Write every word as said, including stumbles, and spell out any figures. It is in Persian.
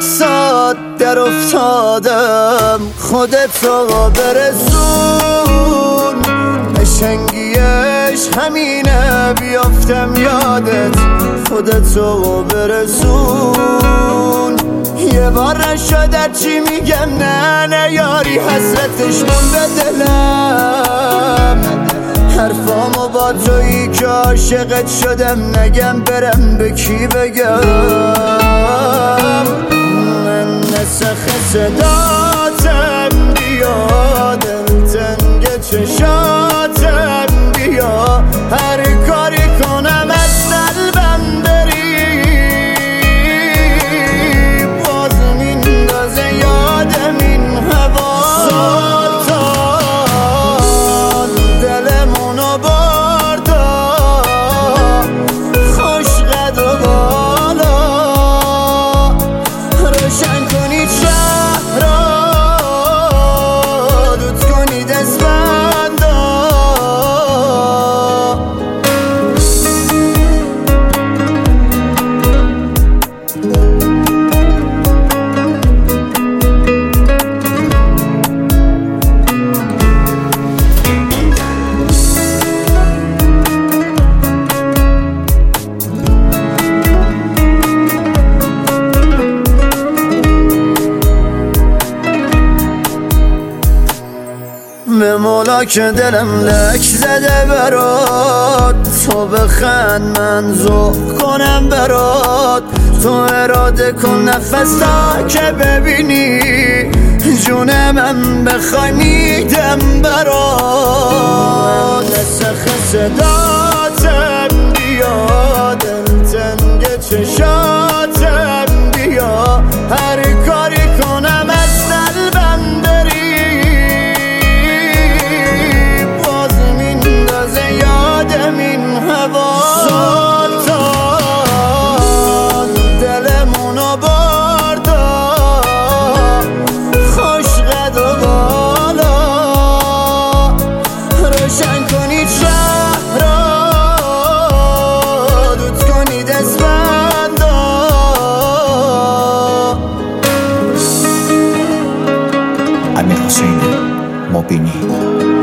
عکسات در افتادم، خودتو برسون. قشنگیش همینه بیافتم یادت، خودتو برسون. یه بار نشد چی میگم، نه نه یاری حسرتش مونده دلم. حرفامو با تویی که عاشقت شدم، نگم برم به کی بگم. من نسخ صداتم بیا، دلتنگ چشاتم بیا. هر کاری کنم از قلبم بری، باز میندازه یادم این هوا. سلطان دلمونو بردا، خوش قد و بالا. روشن کنید شهر را، دود کنید اسفندا. به مولا که دلم لک زده برات، تو بخند من ذوق کنم برات. تو اراده کن نفس تا که ببینی، جون من بخوای میدم برات. نسخ صداتم بیا، دلتنگ چشاتم بیا. هر کاری کنم از قلبم بری، یادم این هوا. سلطان دلمونو بردا، خوش قد و بالا. روشن کنید شهر را، دود کنید اسفندا. امیر حسین مبینی.